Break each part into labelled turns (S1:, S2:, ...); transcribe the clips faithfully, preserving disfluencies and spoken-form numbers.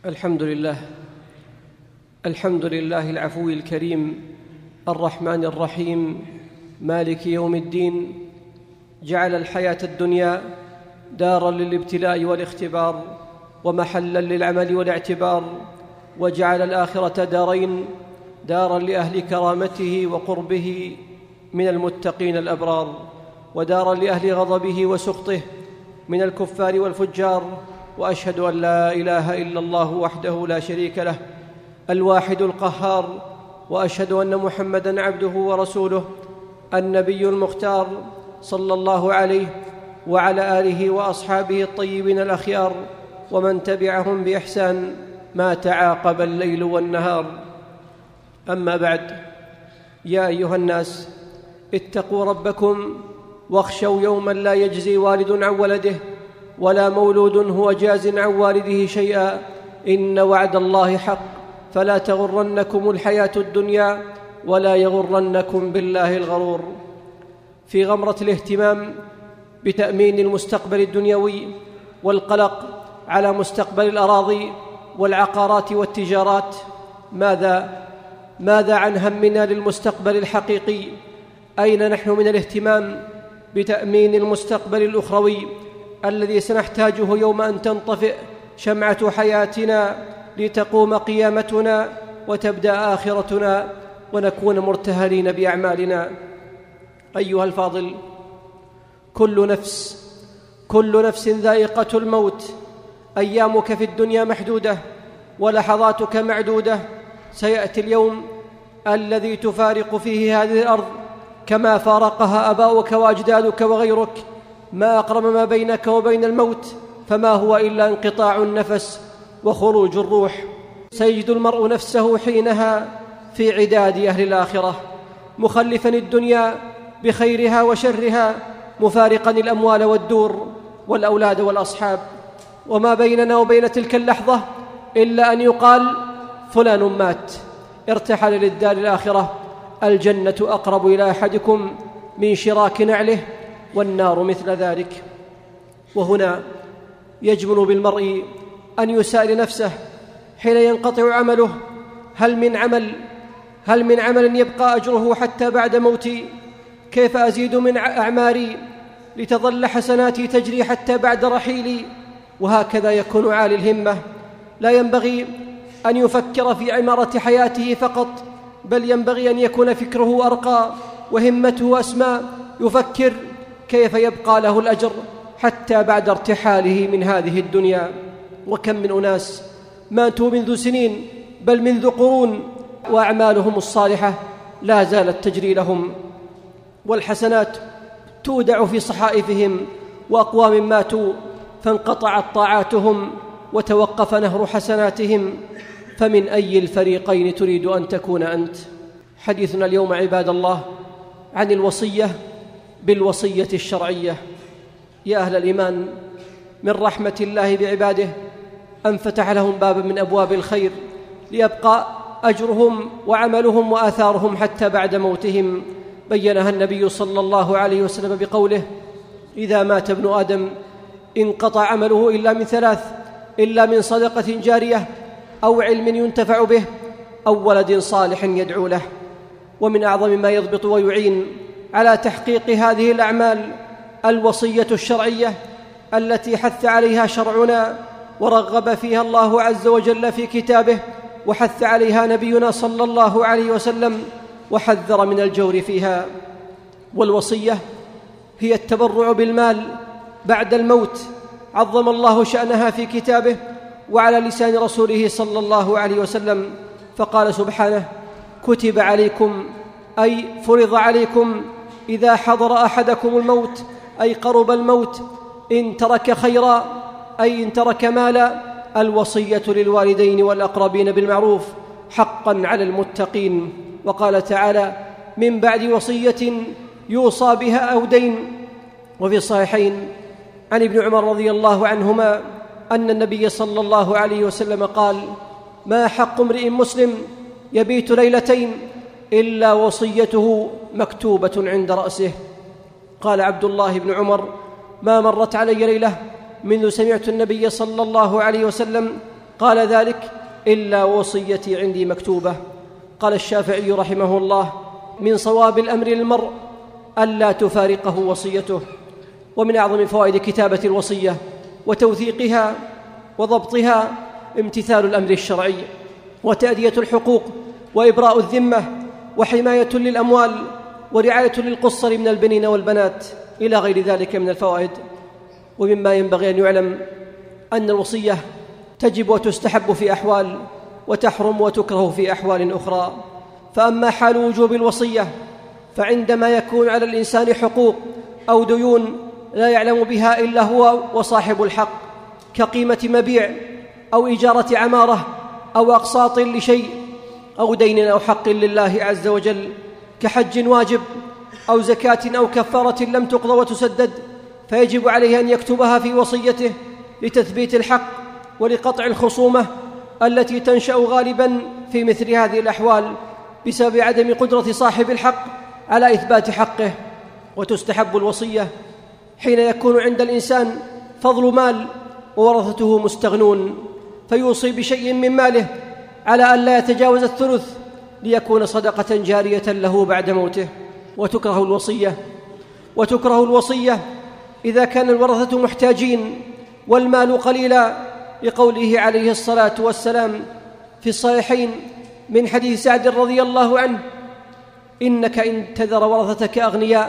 S1: الحمد لله الحمد لله العفو الكريم الرحمن الرحيم مالك يوم الدين. جعل الحياة الدنيا دارا للابتلاء والاختبار ومحلا للعمل والاعتبار، وجعل الآخرة دارين، دارا لأهل كرامته وقربه من المتقين الأبرار، ودارا لأهل غضبه وسخطه من الكفار والفجار. وأشهد أن لا إله إلا الله وحده لا شريك له الواحد القهار، وأشهد أن محمدًا عبده ورسوله النبي المختار، صلى الله عليه وعلى آله وأصحابه الطيبين الأخيار، ومن تبعهم بإحسان ما تعاقب الليل والنهار. أما بعد، يا أيها الناس اتقوا ربكم واخشوا يوما لا يجزي والد عن ولده ولا مولود هو جاز عن والده شيئا، إن وعد الله حق، فلا تغرنكم الحياة الدنيا ولا يغرنكم بالله الغرور. في غمرة الاهتمام بتأمين المستقبل الدنيوي والقلق على مستقبل الأراضي والعقارات والتجارات، ماذا ماذا عن همنا للمستقبل الحقيقي؟ أين نحن من الاهتمام بتأمين المستقبل الأخروي الذي سنحتاجه يوم أن تنطفئ شمعة حياتنا لتقوم قيامتنا وتبدأ آخرتنا ونكون مرتهلين بأعمالنا؟ أيها الفاضل، كل نفس كل نفس ذائقة الموت. أيامك في الدنيا محدودة ولحظاتك معدودة. سيأتي اليوم الذي تفارق فيه هذه الأرض كما فارقها آباؤك وأجدادك وغيرك. ما أقرب ما بينك وبين الموت، فما هو إلا انقطاع النفس وخروج الروح. سيجد المرء نفسه حينها في عداد أهل الآخرة، مخلفا الدنيا بخيرها وشرها، مفارقا الأموال والدور والأولاد والأصحاب. وما بيننا وبين تلك اللحظة إلا أن يقال فلان مات، ارتحل للدار الآخرة. الجنة أقرب إلى أحدكم من شراك نعله، والنار مثل ذلك. وهنا يجمل بالمرء أن يسأل نفسه حين ينقطع عمله: هل من عمل هل من عمل يبقى أجره حتى بعد موتي؟ كيف أزيد من أعماري لتظل حسناتي تجري حتى بعد رحيلي؟ وهكذا يكون عالي الهمة. لا ينبغي أن يفكر في عمارة حياته فقط، بل ينبغي أن يكون فكره أرقى وهمته أسمى، يفكر كيف يبقى له الأجر حتى بعد ارتحاله من هذه الدنيا. وكم من أناس ماتوا منذ سنين بل منذ قرون، وأعمالهم الصالحة لا زالت تجري لهم، والحسنات تودع في صحائفهم. وأقوام ماتوا فانقطعت طاعاتهم وتوقف نهر حسناتهم. فمن أي الفريقين تريد أن تكون أنت؟ حديثنا اليوم عباد الله عن الوصية بالوصية الشرعية. يا أهل الإيمان، من رحمة الله بعباده أن فتح لهم بابا من أبواب الخير ليبقى أجرهم وعملهم وآثارهم حتى بعد موتهم. بينها النبي صلى الله عليه وسلم بقوله: إذا مات ابن آدم انقطع عمله إلا من ثلاث: إلا من صدقة جارية، أو علم ينتفع به، أو ولد صالح يدعو له. ومن أعظم ما يضبط ويعين على تحقيق هذه الأعمال الوصية الشرعية التي حث عليها شرعنا ورغب فيها الله عز وجل في كتابه، وحث عليها نبينا صلى الله عليه وسلم وحذر من الجور فيها. والوصية هي التبرع بالمال بعد الموت، عظم الله شأنها في كتابه وعلى لسان رسوله صلى الله عليه وسلم، فقال سبحانه: كتب عليكم، أي فرض عليكم، إذا حضر أحدكم الموت، أي قرب الموت، إن ترك خيرا، أي إن ترك مالا، الوصية للوالدين والأقربين بالمعروف، حقا على المتقين. وقال تعالى: من بعد وصية يوصى بها أو دين. وفي الصحيحين عن ابن عمر رضي الله عنهما أن النبي صلى الله عليه وسلم قال: ما حق امرئ مسلم يبيت ليلتين إلا وصيته مكتوبة عند رأسه. قال عبد الله بن عمر: ما مرت علي ليلة منذ سمعت النبي صلى الله عليه وسلم قال ذلك: إلا وصيتي عندي مكتوبة. قال الشافعي رحمه الله: من صواب الأمر للمرء ألا تفارقه وصيته. ومن أعظم فوائد كتابة الوصية وتوثيقها وضبطها امتثال الأمر الشرعي وتأدية الحقوق وإبراء الذمة وحماية للأموال ورعاية للقصر من البنين والبنات إلى غير ذلك من الفوائد. ومما ينبغي أن يعلم أن الوصية تجب وتستحب في أحوال وتحرم وتكره في أحوال أخرى. فأما حال وجوب الوصية فعندما يكون على الإنسان حقوق أو ديون لا يعلم بها إلا هو وصاحب الحق، كقيمة مبيع أو إجارة عمارة أو أقساط لشيء أو دين أو حق لله عز وجل، كحج واجب أو زكاة أو كفارة لم تقضى وتسدد، فيجب عليه أن يكتبها في وصيته لتثبيت الحق ولقطع الخصومة التي تنشأ غالبا في مثل هذه الأحوال بسبب عدم قدرة صاحب الحق على إثبات حقه. وتستحب الوصية حين يكون عند الإنسان فضل مال وورثته مستغنون، فيوصي بشيء من ماله على أن لا يتجاوز الثلث ليكون صدقة جارية له بعد موته. وتكره الوصية وتكره الوصية إذا كان الورثة محتاجين والمال قليلا، لقوله عليه الصلاة والسلام في الصحيحين من حديث سعد رضي الله عنه: إنك إن تذر ورثتك أغنياء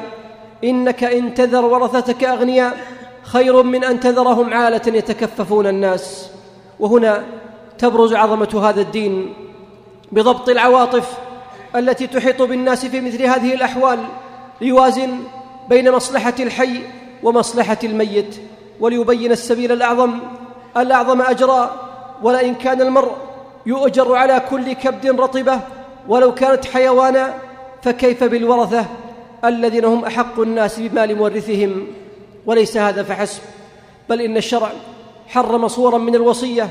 S1: إنك إن تذر ورثتك أغنياء خير من أن تذرهم عالة يتكففون الناس. وهنا تبرز عظمة هذا الدين بضبط العواطف التي تحيط بالناس في مثل هذه الأحوال، ليوازن بين مصلحة الحي ومصلحة الميت، وليبين السبيل الأعظم الأعظم أجرا. ولئن كان المرء يؤجر على كل كبد رطبة ولو كانت حيوانا، فكيف بالورثة الذين هم أحق الناس بمال مورثهم؟ وليس هذا فحسب، بل إن الشرع حرم صورا من الوصية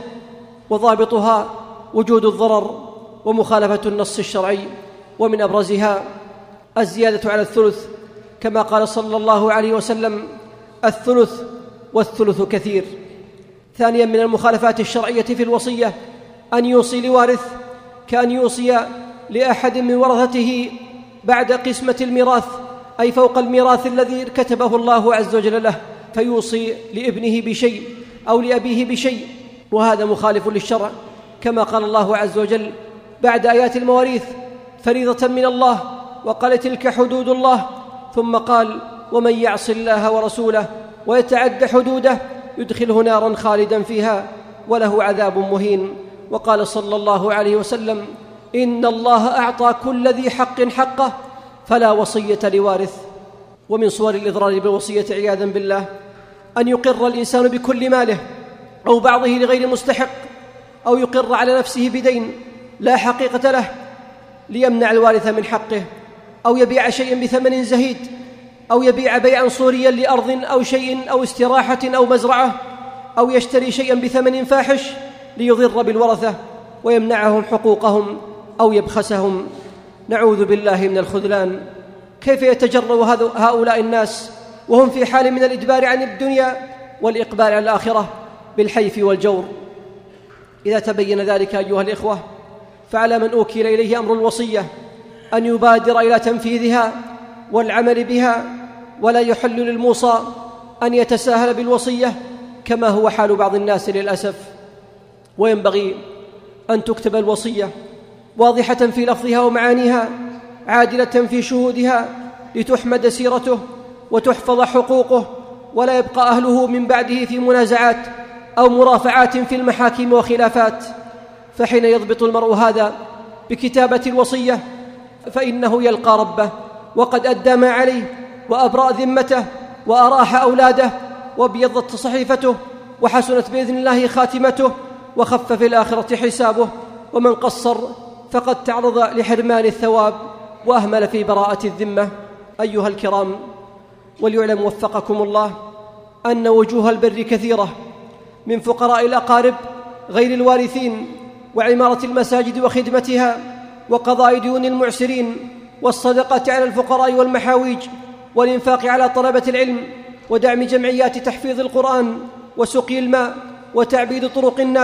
S1: وضابطها وجود الضرر ومخالفة النص الشرعي، ومن أبرزها الزيادة على الثلث، كما قال صلى الله عليه وسلم: الثلث والثلث كثير. ثانيا من المخالفات الشرعية في الوصية أن يوصي لوارث كأن يوصي لأحد من ورثته بعد قسمة الميراث، أي فوق الميراث الذي كتبه الله عز وجل له، فيوصي لابنه بشيء أو لأبيه بشيء، وهذا مخالف للشرع، كما قال الله عز وجل بعد آيات المواريث: فريضة من الله، وقال: تلك حدود الله، ثم قال: ومن يعص الله ورسوله ويتعد حدوده يدخله نارا خالدا فيها وله عذاب مهين. وقال صلى الله عليه وسلم: إن الله أعطى كل ذي حق حقه فلا وصية لوارث. ومن صور الإضرار بالوصية عياذا بالله أن يقر الإنسان بكل ماله أو بعضه لغير مستحق، أو يقر على نفسه بدين لا حقيقة له ليمنع الوارث من حقه، أو يبيع شيئا بثمن زهيد، أو يبيع بيعا صوريا لأرض أو شيء أو استراحة أو مزرعة، أو يشتري شيئا بثمن فاحش ليضر بالورثة ويمنعهم حقوقهم أو يبخسهم. نعوذ بالله من الخذلان. كيف يتجرأ هؤلاء الناس وهم في حال من الإدبار عن الدنيا والإقبال على الآخرة بالحيف والجور؟ إذا تبين ذلك أيها الإخوة، فعلى من أوكل إليه أمر الوصية أن يبادر إلى تنفيذها والعمل بها، ولا يحل للموصى أن يتساهل بالوصية كما هو حال بعض الناس للأسف. وينبغي أن تكتب الوصية واضحة في لفظها ومعانيها، عادلة في شهودها، لتحمد سيرته وتحفظ حقوقه، ولا يبقى أهله من بعده في منازعات أو مرافعات في المحاكم وخلافات. فحين يضبط المرء هذا بكتابة الوصية فإنه يلقى ربه وقد أدى ما عليه وأبرأ ذمته وأراح أولاده وابيضت صحيفته وحسنت بإذن الله خاتمته وخف في الآخرة حسابه. ومن قصر فقد تعرض لحرمان الثواب وأهمل في براءة الذمة. أيها الكرام، وليعلم وفقكم الله أن وجوه البر كثيرة، من فقراء الأقارب غير الوارثين، وعمارة المساجد وخدمتها، وقضاء ديون المعسرين، والصدقة على الفقراء والمحاويج، والإنفاق على طلبة العلم، ودعم جمعيات تحفيظ القرآن، وسقي الماء، وتعبيد طرق الناس،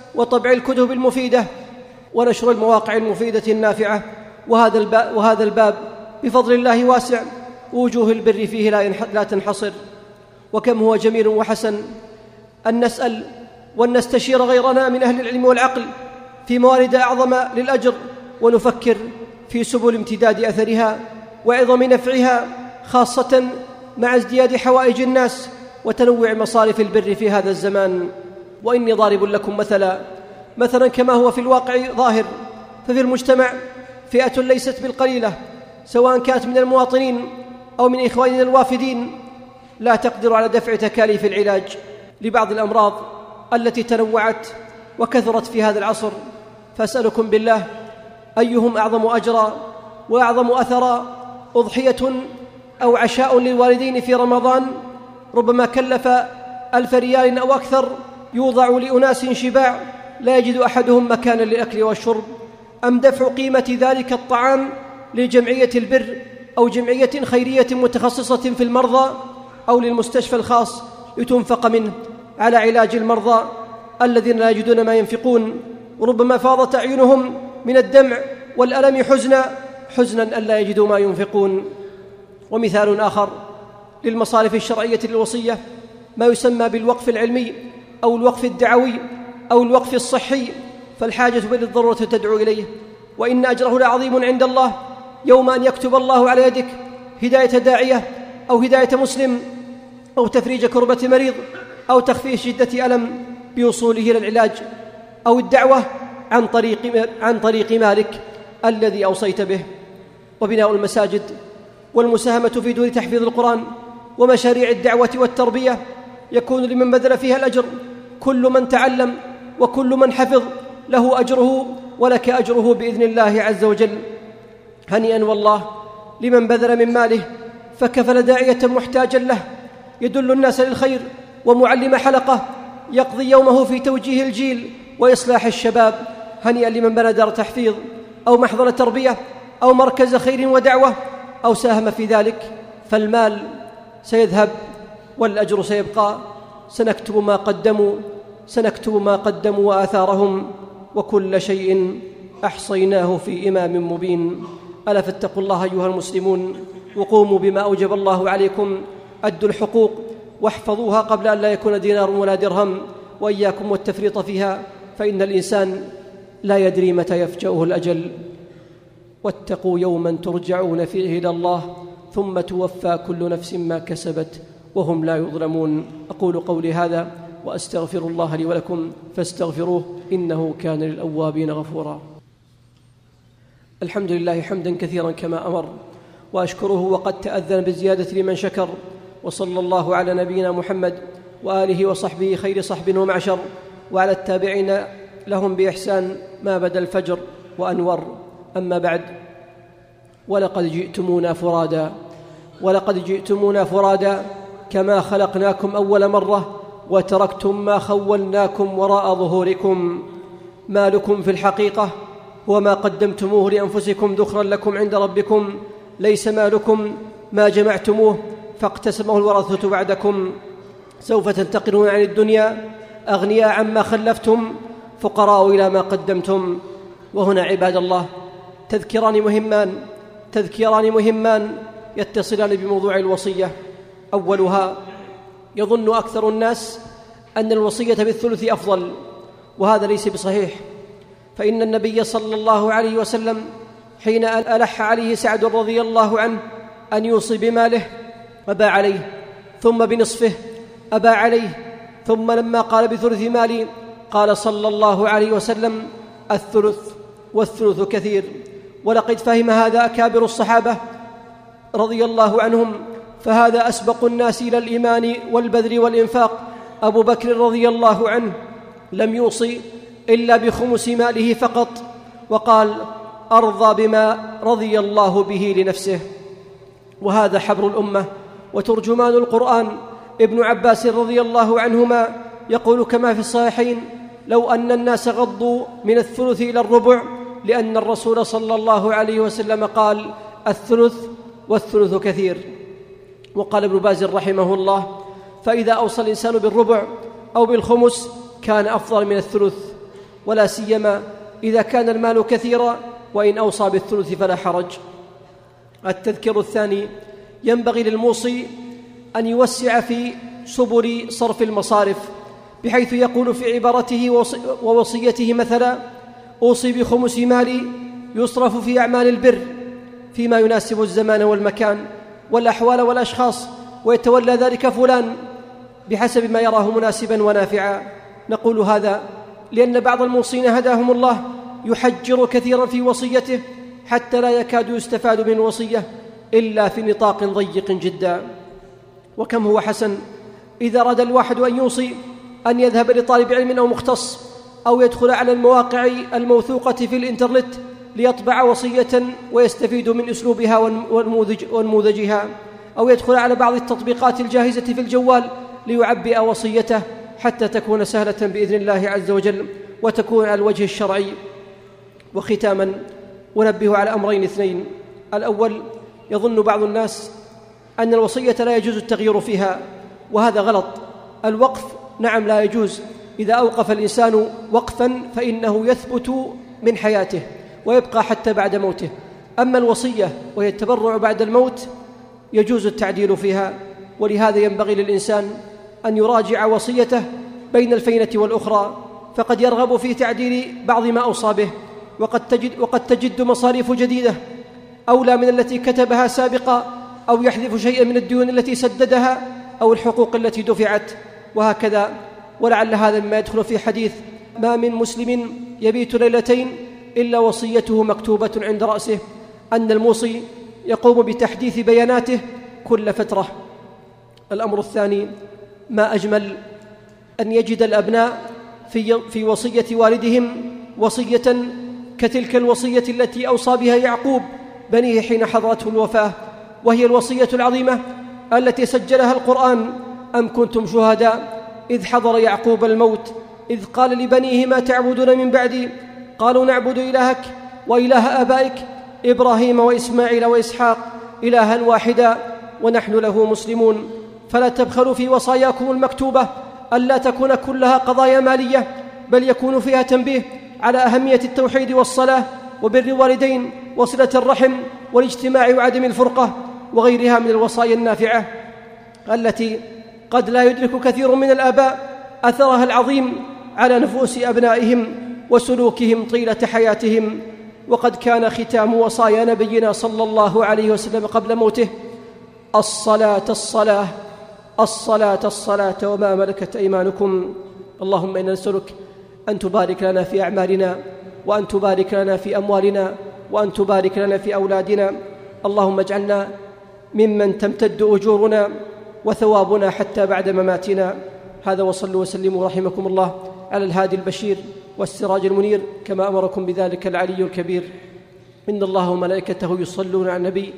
S1: وطبع الكتب المفيدة ونشر المواقع المفيدة النافعة. وهذا الباب, وهذا الباب بفضل الله واسع، ووجوه البر فيه لا تنحصر. وكم هو جميل وحسن أن نسأل وأن نستشير غيرنا من أهل العلم والعقل في موارد أعظم للأجر، ونفكر في سبل امتداد أثرها وعظم نفعها، خاصة مع ازدياد حوائج الناس وتنوع مصارف البر في هذا الزمان. وإني ضارب لكم مثلا مثلا كما هو في الواقع ظاهر. ففي المجتمع فئة ليست بالقليلة، سواء كانت من المواطنين أو من إخواننا الوافدين، لا تقدر على دفع تكاليف العلاج لبعض الأمراض التي تنوعت وكثرت في هذا العصر. فأسألكم بالله، أيهم أعظم أجرا وأعظم أثرا، أضحية أو عشاء للوالدين في رمضان ربما كلف ألف ريال أو أكثر يوضع لأناس شباع لا يجد أحدهم مكانا للأكل والشرب، أم دفع قيمة ذلك الطعام لجمعية البر أو جمعية خيرية متخصصة في المرضى أو للمستشفى الخاص لتنفق منه على علاج المرضى الذين لا يجدون ما ينفقون، وربما فاضت أعينهم من الدمع والألم حزنا حزنا أن لا يجدوا ما ينفقون. ومثال آخر للمصارف الشرعية للوصية ما يسمى بالوقف العلمي أو الوقف الدعوي أو الوقف الصحي، فالحاجة بالضرورة تدعو إليه، وإن أجره لعظيم عند الله يوم أن يكتب الله على يدك هداية داعية أو هداية مسلم أو تفريج كربة مريض أو تخفيف شدة ألم بوصوله إلى العلاج، أو الدعوة عن طريق, عن طريق مالك الذي أوصيت به. وبناء المساجد والمساهمة في دور تحفيظ القرآن ومشاريع الدعوة والتربية يكون لمن بذل فيها الأجر. كل من تعلم وكل من حفظ له أجره ولك أجره بإذن الله عز وجل. هنيئا والله لمن بذل من ماله فكفل داعية محتاجا له يدل الناس للخير، ومعلم حلقة يقضي يومه في توجيه الجيل وإصلاح الشباب. هنيئا لمن بنى دار تحفيظ أو محضر تربية أو مركز خير ودعوة أو ساهم في ذلك. فالمال سيذهب والأجر سيبقى. سنكتب ما قدموا سنكتب ما قدموا وآثارهم، وكل شيء أحصيناه في إمام مبين. ألا فاتقوا الله أيها المسلمون، وقوموا بما أوجب الله عليكم. أدوا الحقوق واحفظوها قبل أن لا يكون دينار ولا درهم، وإياكم والتفريط فيها، فإن الإنسان لا يدري متى يفجأه الأجل. واتقوا يوما ترجعون فيه إلى الله ثم توفى كل نفس ما كسبت وهم لا يظلمون. أقول قولي هذا وأستغفر الله لي ولكم فاستغفروه إنه كان للأوابين غفورا. الحمد لله حمدا كثيرا كما أمر، وأشكره وقد تأذن بالزيادة لمن شكر. وصلى الله على نبينا محمد وآله وصحبه خير صحب ومعشر، وعلى التابعين لهم بإحسان ما بدا الفجر وأنور. أما بعد، ولقد جئتمونا فرادا ولقد جئتمونا فرادا كما خلقناكم أول مرة، وتركتم ما خولناكم وراء ظهوركم. مالكم في الحقيقة هو ما قدمتموه لأنفسكم ذخرا لكم عند ربكم، ليس مالكم ما جمعتموه فاقتسمه الورثة بعدكم. سوف تنتقلون عن الدنيا أغنياء عما خلفتم، فقراء إلى ما قدمتم. وهنا عباد الله تذكيران مهمان تذكيران مهمان يتصلان بموضوع الوصية. أولها، يظن أكثر الناس أن الوصية بالثلث أفضل، وهذا ليس بصحيح، فإن النبي صلى الله عليه وسلم حين ألح عليه سعد رضي الله عنه أن يوصي بماله أبى عليه، ثم بنصفه أبى عليه، ثم لما قال بثلث مالي قال صلى الله عليه وسلم الثلث والثلث كثير. ولقد فهم هذا أكابر الصحابة رضي الله عنهم، فهذا أسبق الناس إلى الإيمان والبذل والإنفاق. أبو بكر رضي الله عنه لم يوصي إلا بخمس ماله فقط، وقال أرضى بما رضي الله به لنفسه. وهذا حبر الأمة وترجمان القرآن ابن عباس رضي الله عنهما يقول كما في الصحيحين: لو أن الناس غضوا من الثلث إلى الربع، لأن الرسول صلى الله عليه وسلم قال الثلث والثلث كثير. وقال ابن باز رحمه الله: فإذا أوصى الإنسان بالربع أو بالخمس كان أفضل من الثلث. ولا سيما إذا كان المال كثيرا، وإن أوصى بالثلث فلا حرج. التذكير الثاني: ينبغي للموصي أن يوسع في سبل صرف المصارف، بحيث يقول في عبارته ووصيته مثلا: أوصي بخمس مالي يصرف في أعمال البر فيما يناسب الزمان والمكان والأحوال والأشخاص، ويتولى ذلك فلان بحسب ما يراه مناسبا ونافعا. نقول هذا لأن بعض الموصين هداهم الله يحجر كثيرا في وصيته حتى لا يكاد يستفاد من الوصية إلا في نطاق ضيق جدا. وكم هو حسن إذا أراد الواحد أن يوصي أن يذهب لطالب علم أو مختص، أو يدخل على المواقع الموثوقة في الإنترنت ليطبع وصية ويستفيد من أسلوبها ونموذجها، أو يدخل على بعض التطبيقات الجاهزة في الجوال ليعبئ وصيته حتى تكون سهلة بإذن الله عز وجل وتكون على الوجه الشرعي. وختاما أنبه على أمرين اثنين: الأول، يظن بعض الناس أن الوصية لا يجوز التغيير فيها، وهذا غلط. الوقف نعم لا يجوز، إذا أوقف الإنسان وقفا فإنه يثبت من حياته ويبقى حتى بعد موته. أما الوصية وهي التبرع بعد الموت يجوز التعديل فيها، ولهذا ينبغي للإنسان أن يراجع وصيته بين الفينة والأخرى، فقد يرغب في تعديل بعض ما أوصى به، وقد تجد, وقد تجد مصاريف جديدة أولى من التي كتبها سابقا، أو يحذف شيئا من الديون التي سددها أو الحقوق التي دفعت، وهكذا. ولعل هذا ما يدخل في حديث: ما من مسلم يبيت ليلتين إلا وصيته مكتوبة عند رأسه، أن الموصي يقوم بتحديث بياناته كل فترة. الأمر الثاني: ما أجمل أن يجد الأبناء في, في وصية والدهم وصية كتلك الوصية التي أوصى بها يعقوب بنيه حين حضرته الوفاة، وهي الوصية العظيمة التي سجلها القرآن: أم كنتم شهداء إذ حضر يعقوب الموت إذ قال لبنيه ما تعبدون من بعدي قالوا نعبد إلهك وإله آبائك إبراهيم وإسماعيل وإسحاق إلها واحدا ونحن له مسلمون. فلا تبخلوا في وصاياكم المكتوبة ألا تكون كلها قضايا مالية، بل يكون فيها تنبيه على أهمية التوحيد والصلاة وبر الوالدين وصلة الرحم والاجتماع وعدم الفرقة، وغيرها من الوصايا النافعة التي قد لا يدرك كثير من الآباء أثرها العظيم على نفوس أبنائهم وسلوكهم طيلة حياتهم. وقد كان ختام وصايا نبينا صلى الله عليه وسلم قبل موته: الصلاة الصلاة الصلاة الصلاة وما ملكت أيمانكم. اللهم إنا نسألك أن تبارك لنا في أعمالنا، وأن تبارك لنا في أموالنا، وأن تبارك لنا في أولادنا. اللهم اجعلنا ممن تمتد أجورنا وثوابنا حتى بعد مماتنا. هذا، وصلوا وسلموا رحمكم الله على الهادي البشير والسراج المنير كما أمركم بذلك العلي الكبير. إن الله وملائكته يصلون على النبي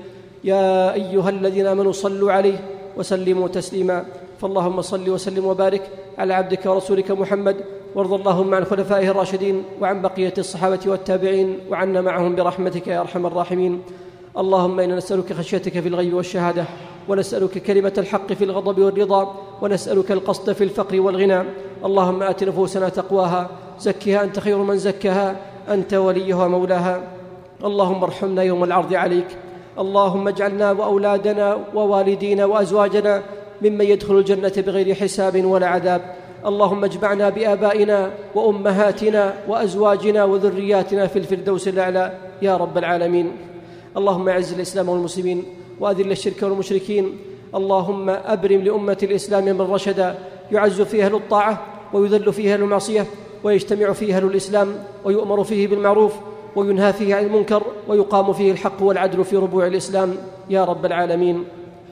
S1: يا أيها الذين آمنوا صلوا عليه وسلموا تسليما. فاللهم صل وسلم وبارك على عبدك ورسولك محمد، وارض اللهم عن خلفائه الراشدين وعن بقية الصحابة والتابعين وعنا معهم برحمتك يا أرحم الراحمين. اللهم إنا نسألك خشيتك في الغيب والشهادة، ونسألك كلمة الحق في الغضب والرضا، ونسألك القصد في الفقر والغنى. اللهم آت نفوسنا تقواها، زكها أنت خير من زكاها، أنت وليها مولاها. اللهم ارحمنا يوم العرض عليك. اللهم اجعلنا وأولادنا ووالدينا وأزواجنا ممن يدخل الجنة بغير حساب ولا عذاب. اللهم اجمعنا بآبائنا وأمهاتنا وأزواجنا وذرياتنا في الفردوس الأعلى يا رب العالمين. اللهم أعز الإسلام والمسلمين وأذل الشرك والمشركين. اللهم أبرم لأمة الإسلام من رشدا يعز فيه أهل الطاعة ويذل فيه أهل المعصية، ويجتمع فيه أهل الإسلام ويؤمر فيه بالمعروف وينهى فيه عن المنكر، ويقام فيه الحق والعدل في ربوع الإسلام يا رب العالمين.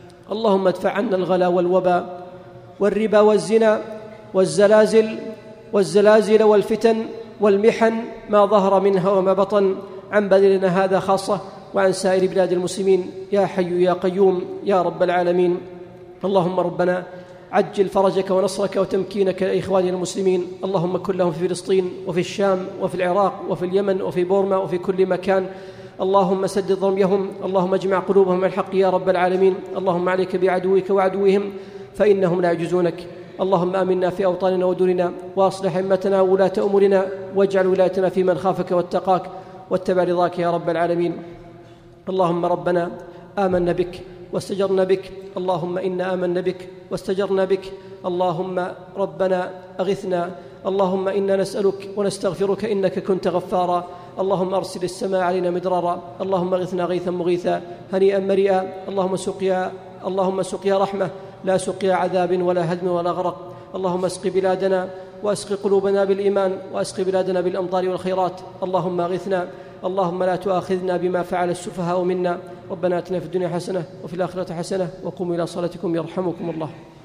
S1: اللهم ادفع عنا الغلا والوبا والربا والزنا والزلازل والزلازل والفتن والمحن ما ظهر منها وما بطن عن بلدنا هذا خاصة وعن سائر بلاد المسلمين يا حي يا قيوم يا رب العالمين. اللهم ربنا عجل فرجك ونصرك وتمكينك لإخواننا المسلمين. اللهم كن لهم في فلسطين وفي الشام وفي العراق وفي اليمن وفي بورما وفي كل مكان. اللهم سدد رميهم، اللهم اجمع قلوبهم على الحق يا رب العالمين. اللهم عليك بعدوك وعدوهم فإنهم لا يعجزونك. اللهم آمنا في أوطاننا ودورنا، وأصلح أئمتنا وولاة أمورنا، واجعل ولايتنا في من خافك واتقاك واتبع رضاك يا رب العالمين. اللهم ربنا آمنا بك واستجرنا بك، اللهم إنا آمنا بك واستجرنا بك، اللهم ربنا أغثنا، اللهم إنا نسألك ونستغفرك إنك كنت غفارا، اللهم أرسل السماء علينا مدرارا، اللهم اغثنا غيثا مغيثا هنيئا مريئا، اللهم سقيا اللهم سقيا رحمة لا سقيا عذاب ولا هدم ولا غرق، اللهم اسق بلادنا واسق قلوبنا بالإيمان، واسق بلادنا بالأمطار والخيرات، اللهم اغثنا، اللهم لا تؤاخذنا بما فعل السفهاء منا، ربنا آتنا في الدنيا حسنة وفي الآخرة حسنة، وقوموا إلى صلاتكم يرحمكم الله.